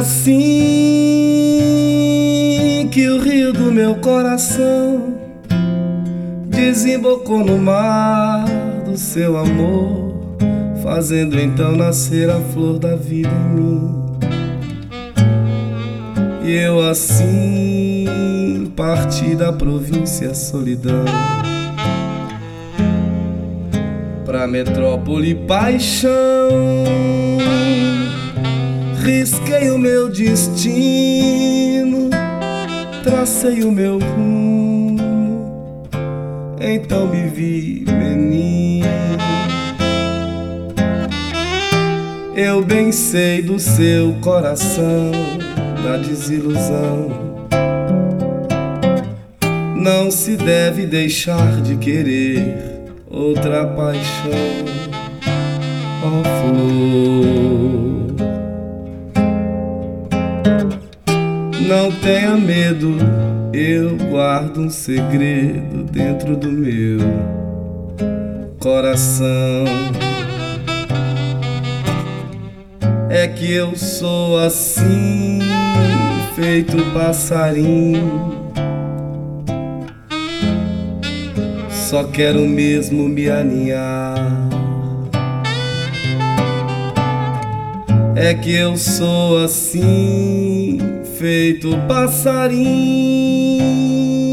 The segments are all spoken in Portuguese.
assim que o rio do meu coração desembocou no mar do seu amor, fazendo então nascer a flor da vida em mim. E eu assim parti da província solidão pra metrópole paixão. Risquei o meu destino, tracei o meu rumo, então me vi menino. Eu bem sei do seu coração, da desilusão. Não se deve deixar de querer outra paixão, ó flor. Não tenha medo, eu guardo um segredo dentro do meu coração. É que eu sou assim, feito passarinho. Só quero mesmo me aninhar. É que eu sou assim, feito passarinho.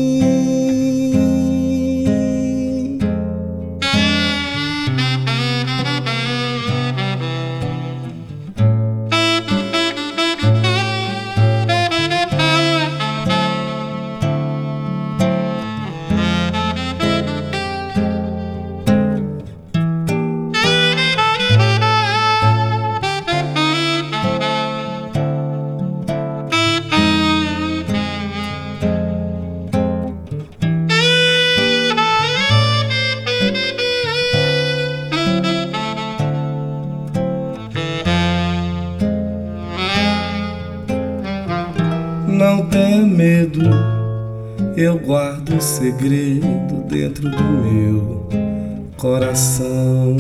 Não tenha medo, eu guardo um segredo dentro do meu coração.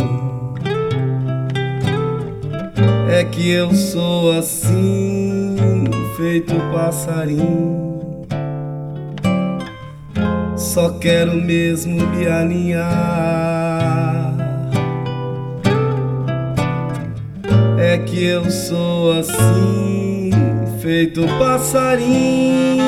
É que eu sou assim, feito passarinho. Só quero mesmo me aninhar. É que eu sou assim, feito passarinho.